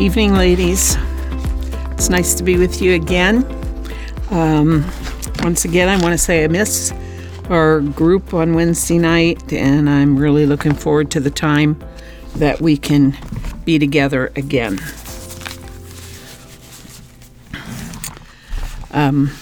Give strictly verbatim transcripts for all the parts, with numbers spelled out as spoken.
evening, ladies. It's nice to be with you again. Um, once again, I want to say I miss our group on Wednesday night, and I'm really looking forward to the time that we can be together again. Um,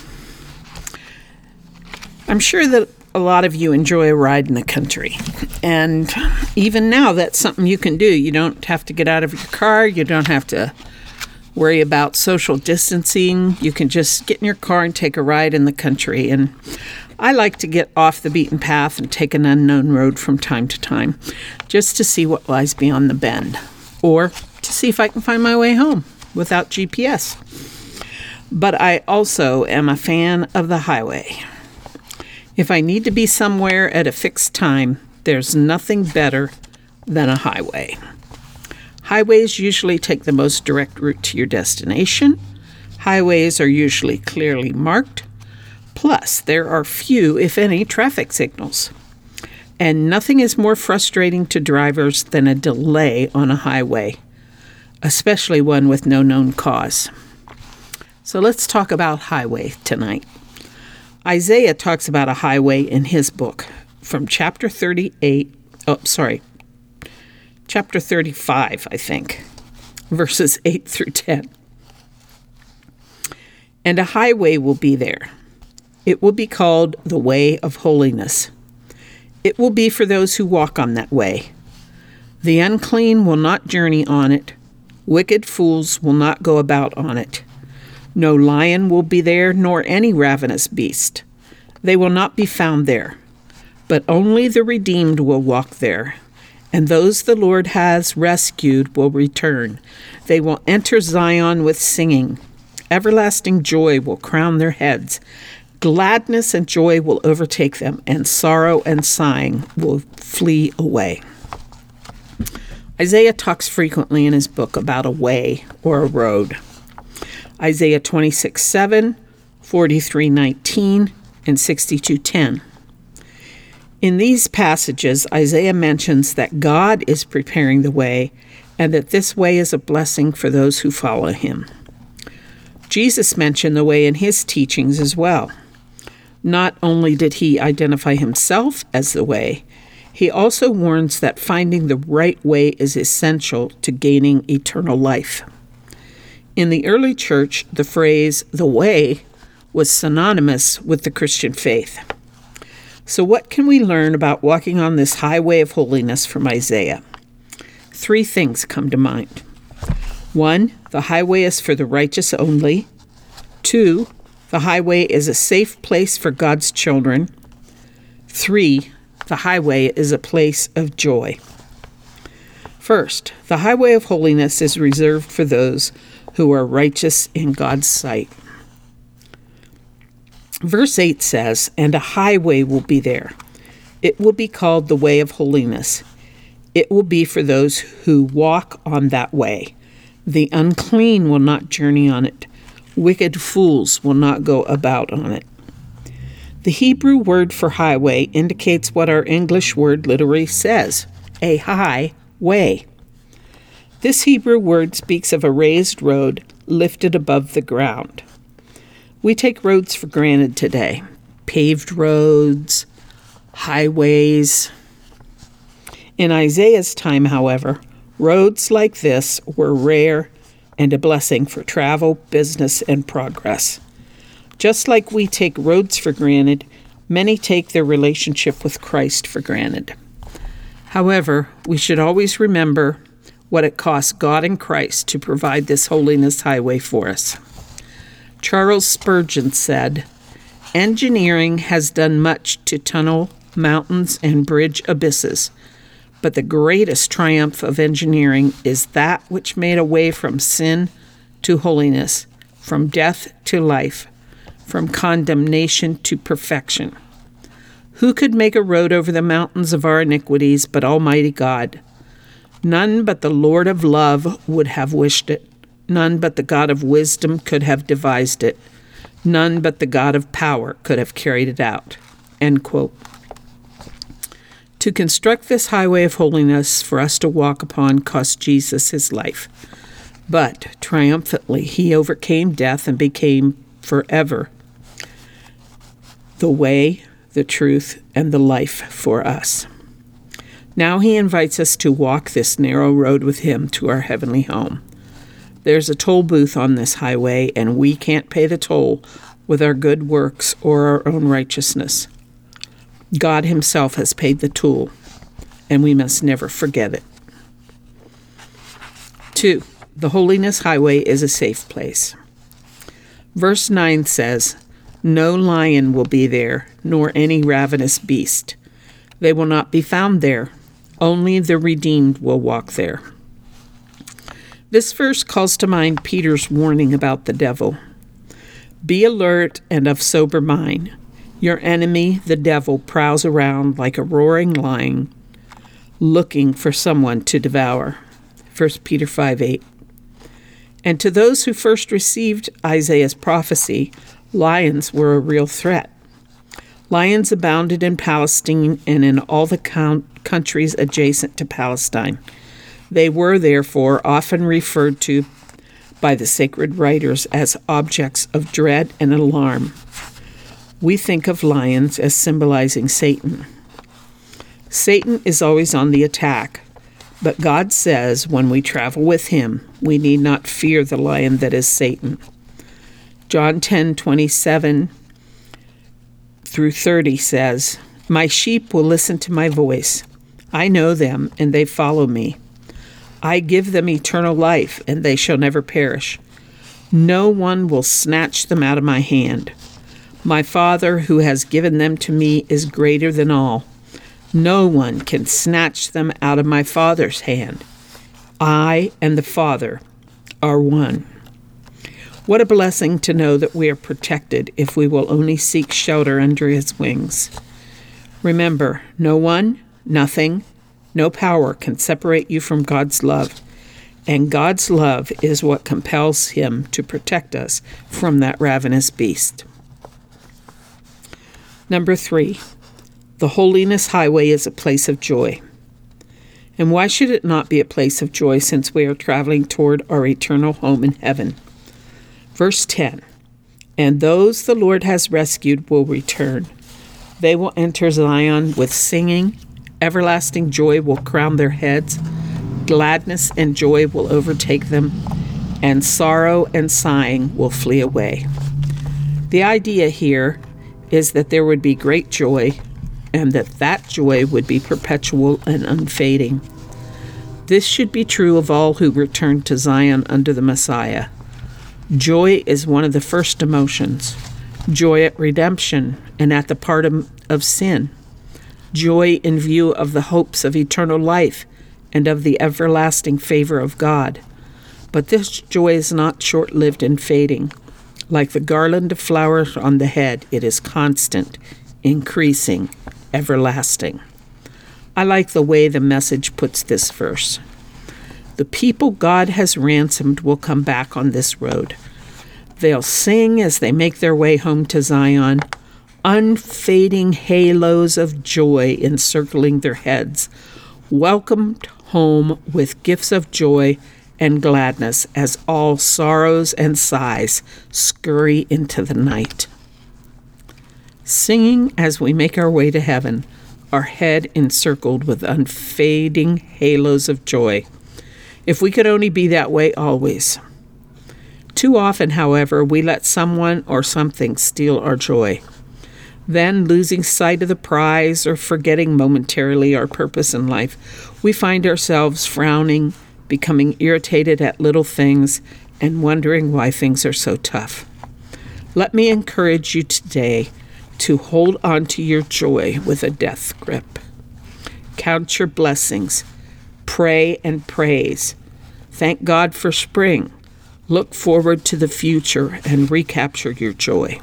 I'm sure that a lot of you enjoy a ride in the country, and even now that's something you can do. You don't have to get out of your car. You don't have to worry about social distancing. You can just get in your car and take a ride in the country. And I like to get off the beaten path and take an unknown road from time to time, just to see what lies beyond the bend, or to see if I can find my way home without G P S. But I also am a fan of the highway. If I need to be somewhere at a fixed time, there's nothing better than a highway. Highways usually take the most direct route to your destination. Highways are usually clearly marked. Plus, there are few, if any, traffic signals. And nothing is more frustrating to drivers than a delay on a highway, especially one with no known cause. So let's talk about highway tonight. Isaiah talks about a highway in his book from chapter thirty-eight, oh, sorry, chapter thirty-five, I think, verses eight through ten. And a highway will be there. It will be called the way of holiness. It will be for those who walk on that way. The unclean will not journey on it. Wicked fools will not go about on it. No lion will be there, nor any ravenous beast. They will not be found there. But only the redeemed will walk there, and those the Lord has rescued will return. They will enter Zion with singing. Everlasting joy will crown their heads. Gladness and joy will overtake them, and sorrow and sighing will flee away. Isaiah talks frequently in his book about a way or a road. Isaiah twenty-six seven, forty-three nineteen, and sixty-two ten. In these passages, Isaiah mentions that God is preparing the way and that this way is a blessing for those who follow him. Jesus mentioned the way in his teachings as well. Not only did he identify himself as the way, he also warns that finding the right way is essential to gaining eternal life. In the early church, the phrase, the way, was synonymous with the Christian faith. So what can we learn about walking on this highway of holiness from Isaiah? Three things come to mind. One, the highway is for the righteous only. Two, the highway is a safe place for God's children. Three, the highway is a place of joy. First, the highway of holiness is reserved for those who are righteous in God's sight. Verse eight says, and a highway will be there. It will be called the way of holiness. It will be for those who walk on that way. The unclean will not journey on it. Wicked fools will not go about on it. The Hebrew word for highway indicates what our English word literally says, a high way. This Hebrew word speaks of a raised road lifted above the ground. We take roads for granted today. Paved roads, highways. In Isaiah's time, however, roads like this were rare and a blessing for travel, business, and progress. Just like we take roads for granted, many take their relationship with Christ for granted. However, we should always remember what it costs God and Christ to provide this holiness highway for us. Charles Spurgeon said, engineering has done much to tunnel mountains and bridge abysses, but the greatest triumph of engineering is that which made a way from sin to holiness, from death to life, from condemnation to perfection. Who could make a road over the mountains of our iniquities but Almighty God? None but the Lord of love would have wished it. None but the God of wisdom could have devised it. None but the God of power could have carried it out. End quote. To construct this highway of holiness for us to walk upon cost Jesus his life. but triumphantly he overcame death and became forever the way, the truth, and the life for us. Now he invites us to walk this narrow road with him to our heavenly home. There's a toll booth on this highway, and we can't pay the toll with our good works or our own righteousness. God himself has paid the toll, and we must never forget it. Two, the holiness highway is a safe place. Verse nine says, "No lion will be there, nor any ravenous beast. They will not be found there. Only the redeemed will walk there." This verse calls to mind Peter's warning about the devil. Be alert and of sober mind. Your enemy, the devil, prowls around like a roaring lion, looking for someone to devour. First Peter five eight. And to those who first received Isaiah's prophecy, lions were a real threat. Lions abounded in Palestine and in all the count- countries adjacent to Palestine. They were, therefore, often referred to by the sacred writers as objects of dread and alarm. We think of lions as symbolizing Satan. Satan is always on the attack, but God says when we travel with him, we need not fear the lion that is Satan. John ten twenty-seven through thirty says, "My sheep will listen to my voice. I know them, and they follow me. I give them eternal life, and they shall never perish. No one will snatch them out of my hand. My Father, who has given them to me, is greater than all. No one can snatch them out of my Father's hand. I and the Father are one." What a blessing to know that we are protected if we will only seek shelter under his wings. Remember, no one, nothing, no power can separate you from God's love, and God's love is what compels him to protect us from that ravenous beast. Number three, the holiness highway is a place of joy. And why should it not be a place of joy since we are traveling toward our eternal home in heaven? Verse ten, "And those the Lord has rescued will return. They will enter Zion with singing. Everlasting joy will crown their heads. Gladness and joy will overtake them, and sorrow and sighing will flee away." The idea here is that there would be great joy, and that that joy would be perpetual and unfading. This should be true of all who return to Zion under the Messiah. Joy is one of the first emotions. Joy at redemption and at the pardon of sin. Joy in view of the hopes of eternal life and of the everlasting favor of God. But this joy is not short-lived and fading. Like the garland of flowers on the head, it is constant, increasing, everlasting. I like the way the Message puts this verse. The people God has ransomed will come back on this road. They'll sing as they make their way home to Zion, unfading halos of joy encircling their heads, welcomed home with gifts of joy and gladness as all sorrows and sighs scurry into the night. Singing as we make our way to heaven, our head encircled with unfading halos of joy. If we could only be that way always. Too often, however, we let someone or something steal our joy. Then, losing sight of the prize or forgetting momentarily our purpose in life, we find ourselves frowning, becoming irritated at little things, and wondering why things are so tough. Let me encourage you today to hold on to your joy with a death grip. Count your blessings. Pray and praise. Thank God for spring. Look forward to the future and recapture your joy.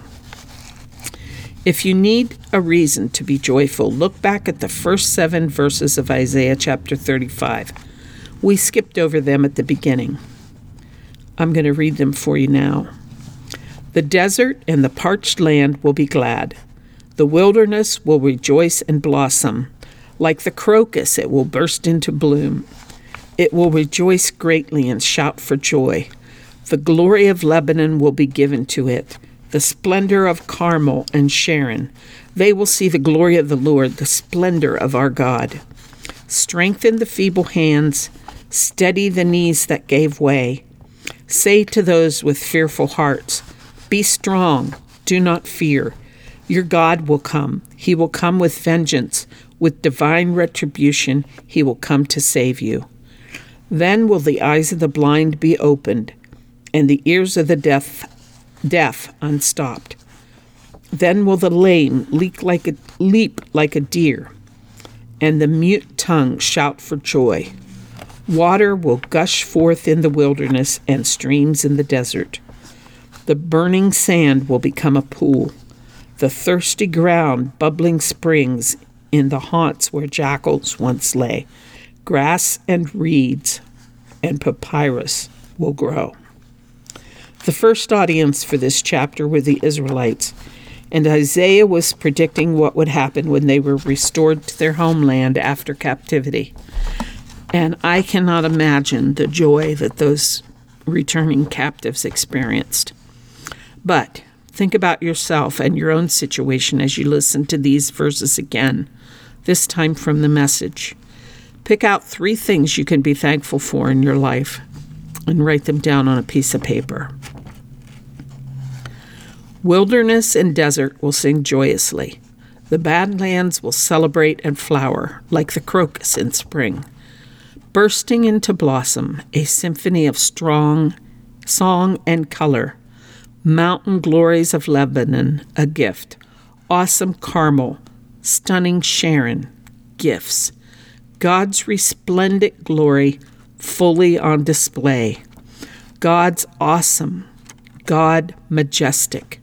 If you need a reason to be joyful, look back at the first seven verses of Isaiah chapter thirty-five. We skipped over them at the beginning. I'm going to read them for you now. "The desert and the parched land will be glad. The wilderness will rejoice and blossom. Like the crocus, it will burst into bloom. It will rejoice greatly and shout for joy. The glory of Lebanon will be given to it, the splendor of Carmel and Sharon. They will see the glory of the Lord, the splendor of our God. Strengthen the feeble hands, steady the knees that gave way. Say to those with fearful hearts, be strong, do not fear. Your God will come. He will come with vengeance, with divine retribution. He will come to save you. Then will the eyes of the blind be opened, and the ears of the deaf, deaf unstopped. Then will the lame leap like a, leap like a deer, and the mute tongue shout for joy. Water will gush forth in the wilderness and streams in the desert. The burning sand will become a pool, the thirsty ground bubbling springs in the haunts where jackals once lay. Grass and reeds and papyrus will grow. The first audience for this chapter were the Israelites, and Isaiah was predicting what would happen when they were restored to their homeland after captivity. And I cannot imagine the joy that those returning captives experienced. But think about yourself and your own situation as you listen to these verses again, this time from the Message. Pick out three things you can be thankful for in your life and write them down on a piece of paper. Wilderness and desert will sing joyously. The Badlands will celebrate and flower like the crocus in spring. Bursting into blossom, a symphony of strong song and color. Mountain glories of Lebanon, a gift. Awesome Carmel, stunning Sharon, gifts. God's resplendent glory fully on display. God's awesome, God majestic.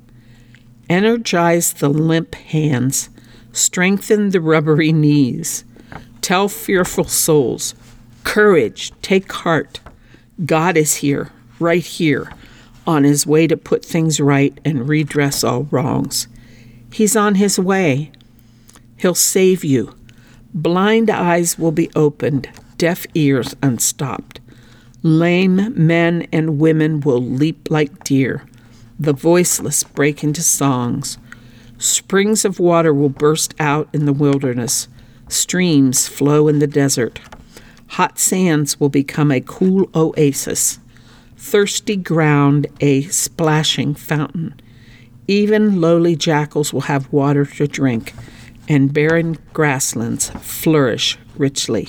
Energize the limp hands, strengthen the rubbery knees. Tell fearful souls, courage, take heart. God is here, right here, on his way to put things right and redress all wrongs. He's on his way. He'll save you. Blind eyes will be opened, deaf ears unstopped. Lame men and women will leap like deer. The voiceless break into songs. Springs of water will burst out in the wilderness. Streams flow in the desert. Hot sands will become a cool oasis. Thirsty ground a splashing fountain. Even lowly jackals will have water to drink, and barren grasslands flourish richly.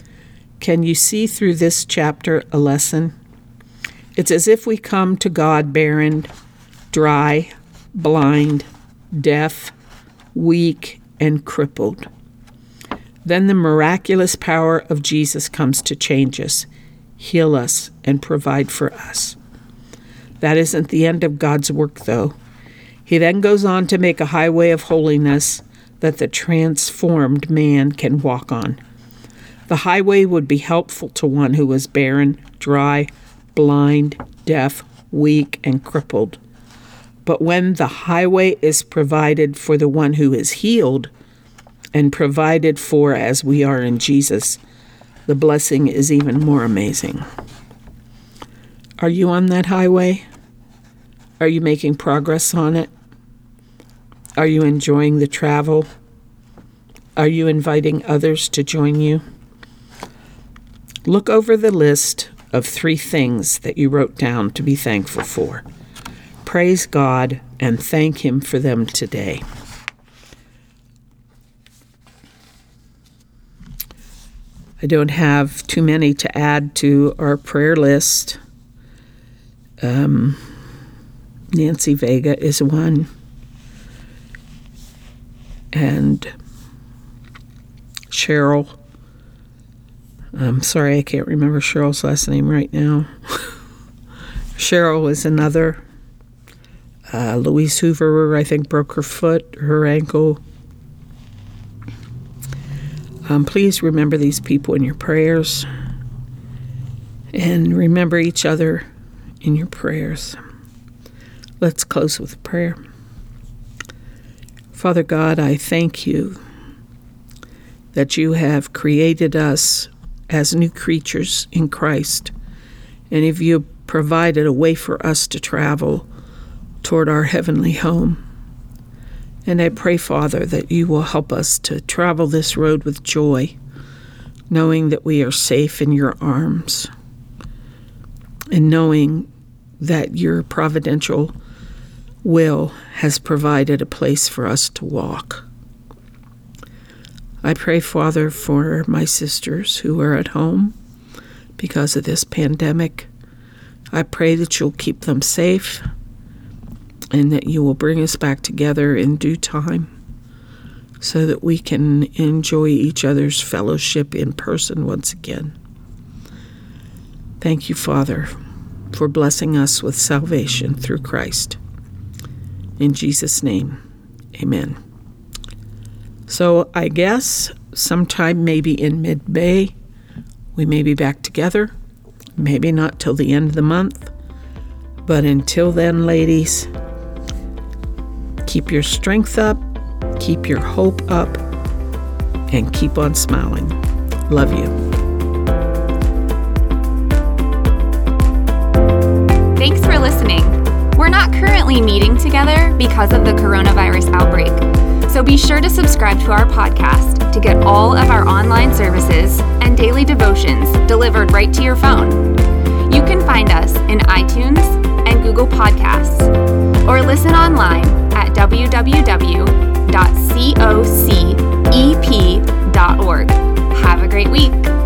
Can you see through this chapter a lesson? It's as if we come to God barren, dry, blind, deaf, weak, and crippled. Then the miraculous power of Jesus comes to change us, heal us, and provide for us. That isn't the end of God's work, though. He then goes on to make a highway of holiness that the transformed man can walk on. The highway would be helpful to one who was barren, dry, blind, deaf, weak, and crippled. But when the highway is provided for the one who is healed and provided for as we are in Jesus, the blessing is even more amazing. Are you on that highway? Are you making progress on it? Are you enjoying the travel? Are you inviting others to join you? Look over the list of three things that you wrote down to be thankful for. Praise God and thank Him for them today. I don't have too many to add to our prayer list. Um, Nancy Vega is one. And Cheryl. I'm sorry, I can't remember Cheryl's last name right now. Cheryl is another. Uh, Louise Hoover, I think, broke her foot, her ankle. Um, please remember these people in your prayers. And remember each other in your prayers. Let's close with prayer. Father God, I thank you that you have created us as new creatures in Christ. And if you provided a way for us to travel toward our heavenly home. And I pray, Father, that you will help us to travel this road with joy, knowing that we are safe in your arms, and knowing that your providential will has provided a place for us to walk. I pray, Father, for my sisters who are at home because of this pandemic. I pray that you'll keep them safe and that you will bring us back together in due time so that we can enjoy each other's fellowship in person once again. Thank you, Father, for blessing us with salvation through Christ. In Jesus' name, amen. So I guess sometime maybe in mid-May, we may be back together. Maybe not till the end of the month. But until then, ladies, keep your strength up, keep your hope up, and keep on smiling. Love you. Thanks for listening. We're not currently meeting together because of the coronavirus outbreak, so be sure to subscribe to our podcast to get all of our online services and daily devotions delivered right to your phone. You can find us in iTunes and Google Podcasts, or listen online at w w w dot cocep dot org. Have a great week.